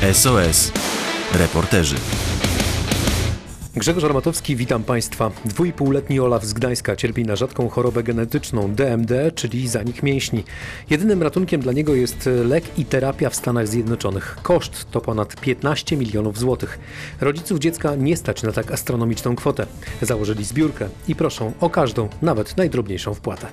SOS Reporterzy. Grzegorz Armatowski, witam Państwa. 2,5-letni Olaf z Gdańska cierpi na rzadką chorobę genetyczną DMD, czyli zanik mięśni. Jedynym ratunkiem dla niego jest lek i terapia w Stanach Zjednoczonych. Koszt to ponad 15 milionów złotych. Rodziców dziecka nie stać na tak astronomiczną kwotę. Założyli zbiórkę i proszą o każdą, nawet najdrobniejszą wpłatę.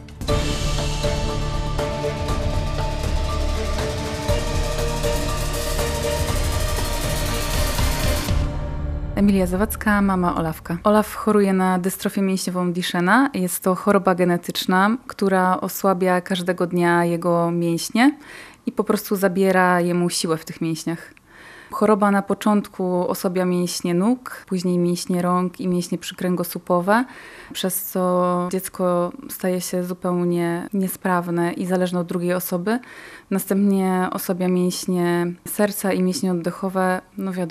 Emilia Zawadzka, mama Olafka. Olaf choruje na dystrofię mięśniową Duchenne. Jest to choroba genetyczna, która osłabia każdego dnia jego mięśnie i po prostu zabiera jemu siłę w tych mięśniach. Choroba na początku osłabia mięśnie nóg, później mięśnie rąk i mięśnie przykręgosłupowe, przez co dziecko staje się zupełnie niesprawne i zależne od drugiej osoby. Następnie osłabia mięśnie serca i mięśnie oddechowe,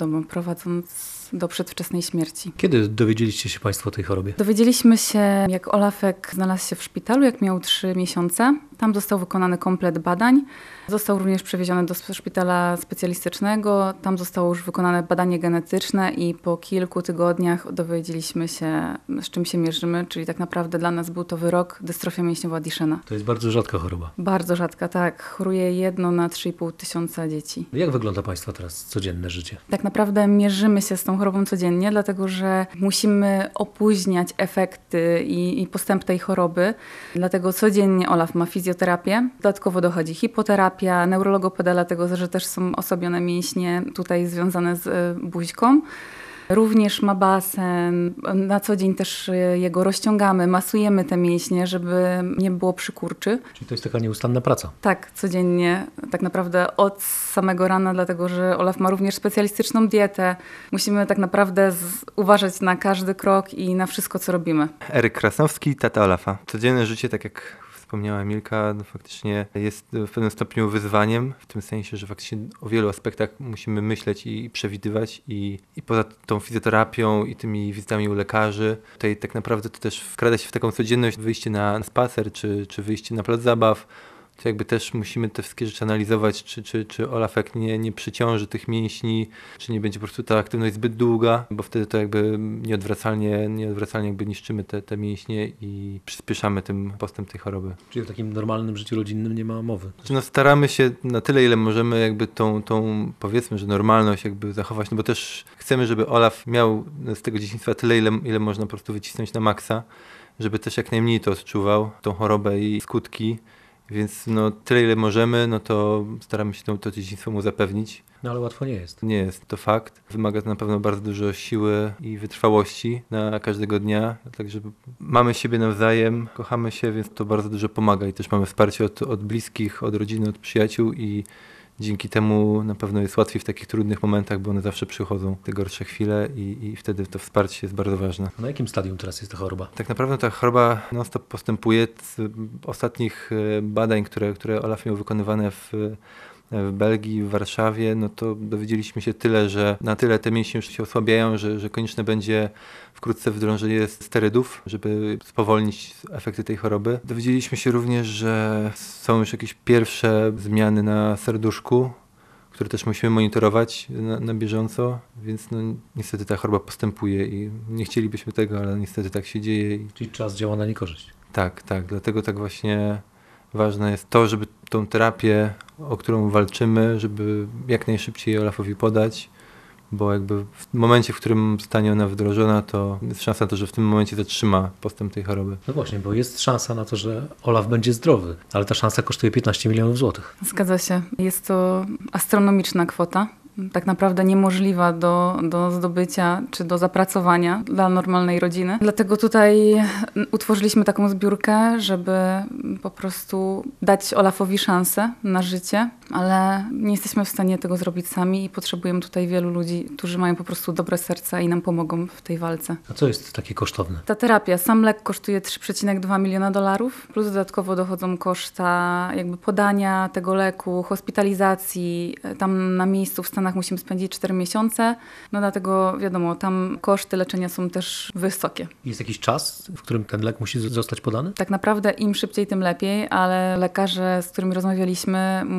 prowadząc do przedwczesnej śmierci. Kiedy dowiedzieliście się Państwo o tej chorobie? Dowiedzieliśmy się, jak Olafek znalazł się w szpitalu, jak miał 3 miesiące. Tam został wykonany komplet badań. Został również przewieziony do szpitala specjalistycznego. Tam zostało już wykonane badanie genetyczne i po kilku tygodniach dowiedzieliśmy się, z czym się mierzymy, czyli tak naprawdę dla nas był to wyrok dystrofia mięśniowa Duchenne. To jest bardzo rzadka choroba. Bardzo rzadka, tak. Choruje 1 na 3,5 tysiąca dzieci. Jak wygląda Państwa teraz codzienne życie? Tak naprawdę mierzymy się z tą chorobą codziennie, dlatego że musimy opóźniać efekty i postęp tej choroby. Dlatego codziennie Olaf ma fizjoterapię. Dodatkowo dochodzi hipoterapia, neurologopedia, dlatego że też są osłabione mięśnie tutaj związane z buźką. Również ma basen, na co dzień też jego rozciągamy, masujemy te mięśnie, żeby nie było przykurczy. Czyli to jest taka nieustanna praca? Tak, codziennie, tak naprawdę od samego rana, dlatego że Olaf ma również specjalistyczną dietę. Musimy tak naprawdę uważać na każdy krok i na wszystko, co robimy. Eryk Krasnowski, tata Olafa. Codzienne życie, tak jak wspomniała Emilka, faktycznie jest w pewnym stopniu wyzwaniem, w tym sensie, że faktycznie o wielu aspektach musimy myśleć i przewidywać i poza tą fizjoterapią i tymi wizytami u lekarzy, tutaj tak naprawdę to też wkrada się w taką codzienność, wyjście na spacer czy wyjście na plac zabaw. To jakby też musimy te wszystkie rzeczy analizować, czy Olafek nie przyciąży tych mięśni, czy nie będzie po prostu ta aktywność zbyt długa, bo wtedy to jakby nieodwracalnie jakby niszczymy te mięśnie i przyspieszamy tym postęp tej choroby. Czyli w takim normalnym życiu rodzinnym nie ma mowy? Staramy się na tyle, ile możemy jakby tą powiedzmy, że normalność jakby zachować, bo też chcemy, żeby Olaf miał z tego dzieciństwa tyle, ile można po prostu wycisnąć na maksa, żeby też jak najmniej to odczuwał, tą chorobę i skutki. Więc tyle, ile możemy, to staramy się to dzieciństwo mu zapewnić. No ale łatwo nie jest. Nie jest, to fakt. Wymaga to na pewno bardzo dużo siły i wytrwałości na każdego dnia. Także mamy siebie nawzajem, kochamy się, więc to bardzo dużo pomaga. I też mamy wsparcie od bliskich, od rodziny, od przyjaciół i dzięki temu na pewno jest łatwiej w takich trudnych momentach, bo one zawsze przychodzą, te gorsze chwile i wtedy to wsparcie jest bardzo ważne. Na jakim stadium teraz jest ta choroba? Tak naprawdę ta choroba non-stop postępuje. Z ostatnich badań, które Olaf miał wykonywane w Belgii, w Warszawie, to dowiedzieliśmy się tyle, że na tyle te mięśnie już się osłabiają, że konieczne będzie wkrótce wdrożenie sterydów, żeby spowolnić efekty tej choroby. Dowiedzieliśmy się również, że są już jakieś pierwsze zmiany na serduszku, które też musimy monitorować na bieżąco, więc niestety ta choroba postępuje i nie chcielibyśmy tego, ale niestety tak się dzieje. Czyli czas działa na niekorzyść. Tak, dlatego tak właśnie ważne jest to, żeby tą terapię, o którą walczymy, żeby jak najszybciej Olafowi podać, bo jakby w momencie, w którym zostanie ona wdrożona, to jest szansa na to, że w tym momencie zatrzyma postęp tej choroby. No właśnie, bo jest szansa na to, że Olaf będzie zdrowy, ale ta szansa kosztuje 15 milionów złotych. Zgadza się. Jest to astronomiczna kwota. Tak naprawdę niemożliwa do zdobycia czy do zapracowania dla normalnej rodziny. Dlatego tutaj utworzyliśmy taką zbiórkę, żeby po prostu dać Olafowi szansę na życie, ale nie jesteśmy w stanie tego zrobić sami i potrzebujemy tutaj wielu ludzi, którzy mają po prostu dobre serca i nam pomogą w tej walce. A co jest takie kosztowne? Ta terapia, sam lek kosztuje 3,2 miliona dolarów, plus dodatkowo dochodzą koszta jakby podania tego leku, hospitalizacji. Tam na miejscu w Stanach musimy spędzić 4 miesiące, dlatego wiadomo, tam koszty leczenia są też wysokie. Jest jakiś czas, w którym ten lek musi zostać podany? Tak naprawdę im szybciej, tym lepiej, ale lekarze, z którymi rozmawialiśmy, mówią, że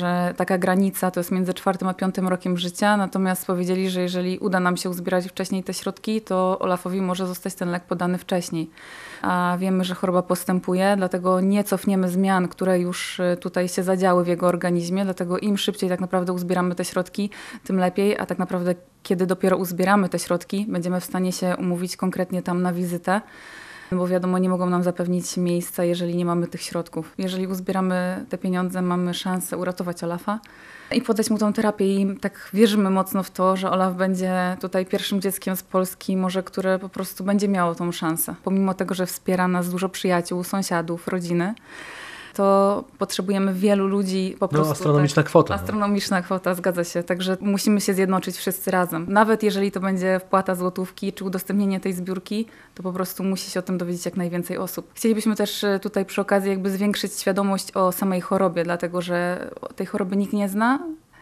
że taka granica to jest między 4. a 5. rokiem życia, natomiast powiedzieli, że jeżeli uda nam się uzbierać wcześniej te środki, to Olafowi może zostać ten lek podany wcześniej. A wiemy, że choroba postępuje, dlatego nie cofniemy zmian, które już tutaj się zadziały w jego organizmie, dlatego im szybciej tak naprawdę uzbieramy te środki, tym lepiej, a tak naprawdę kiedy dopiero uzbieramy te środki, będziemy w stanie się umówić konkretnie tam na wizytę, bo wiadomo, nie mogą nam zapewnić miejsca, jeżeli nie mamy tych środków. Jeżeli uzbieramy te pieniądze, mamy szansę uratować Olafa i podać mu tą terapię i tak wierzymy mocno w to, że Olaf będzie tutaj pierwszym dzieckiem z Polski, może które po prostu będzie miało tą szansę. Pomimo tego, że wspiera nas dużo przyjaciół, sąsiadów, rodziny, to potrzebujemy wielu ludzi po prostu. Astronomiczna kwota. Astronomiczna kwota, zgadza się. Także musimy się zjednoczyć wszyscy razem. Nawet jeżeli to będzie wpłata złotówki czy udostępnienie tej zbiórki, to po prostu musi się o tym dowiedzieć jak najwięcej osób. Chcielibyśmy też tutaj przy okazji jakby zwiększyć świadomość o samej chorobie, dlatego że tej choroby nikt nie zna.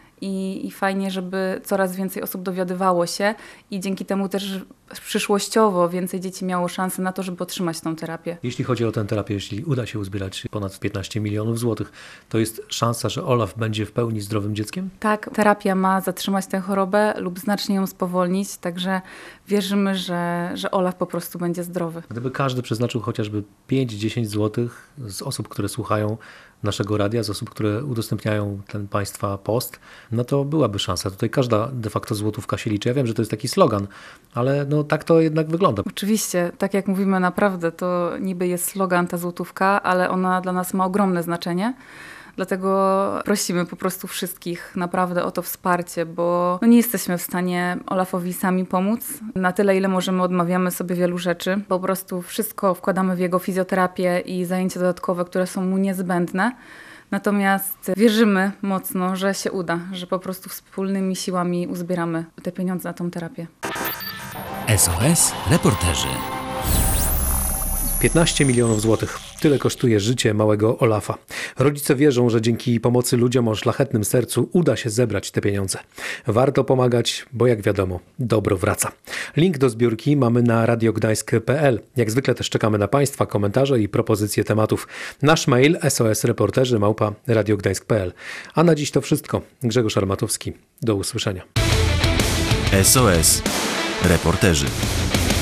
I fajnie, żeby coraz więcej osób dowiadywało się i dzięki temu też przyszłościowo więcej dzieci miało szansę na to, żeby otrzymać tą terapię. Jeśli chodzi o tę terapię, jeśli uda się uzbierać ponad 15 milionów złotych, to jest szansa, że Olaf będzie w pełni zdrowym dzieckiem? Tak, terapia ma zatrzymać tę chorobę lub znacznie ją spowolnić, także wierzymy, że Olaf po prostu będzie zdrowy. Gdyby każdy przeznaczył chociażby 5-10 złotych z osób, które słuchają naszego radia, z osób, które udostępniają ten Państwa post, no to byłaby szansa. Tutaj każda de facto złotówka się liczy. Ja wiem, że to jest taki slogan, ale no tak to jednak wygląda. Oczywiście, tak jak mówimy naprawdę, to niby jest slogan ta złotówka, ale ona dla nas ma ogromne znaczenie. Dlatego prosimy po prostu wszystkich naprawdę o to wsparcie, bo nie jesteśmy w stanie Olafowi sami pomóc. Na tyle, ile możemy, odmawiamy sobie wielu rzeczy. Po prostu wszystko wkładamy w jego fizjoterapię i zajęcia dodatkowe, które są mu niezbędne. Natomiast wierzymy mocno, że się uda, że po prostu wspólnymi siłami uzbieramy te pieniądze na tą terapię. SOS Reporterzy. 15 milionów złotych. Tyle kosztuje życie małego Olafa. Rodzice wierzą, że dzięki pomocy ludziom o szlachetnym sercu uda się zebrać te pieniądze. Warto pomagać, bo jak wiadomo, dobro wraca. Link do zbiórki mamy na radiogdańsk.pl. Jak zwykle też czekamy na Państwa komentarze i propozycje tematów. Nasz mail sosreporterzy@radiogdańsk.pl. A na dziś to wszystko. Grzegorz Armatowski. Do usłyszenia. SOS Reporterzy.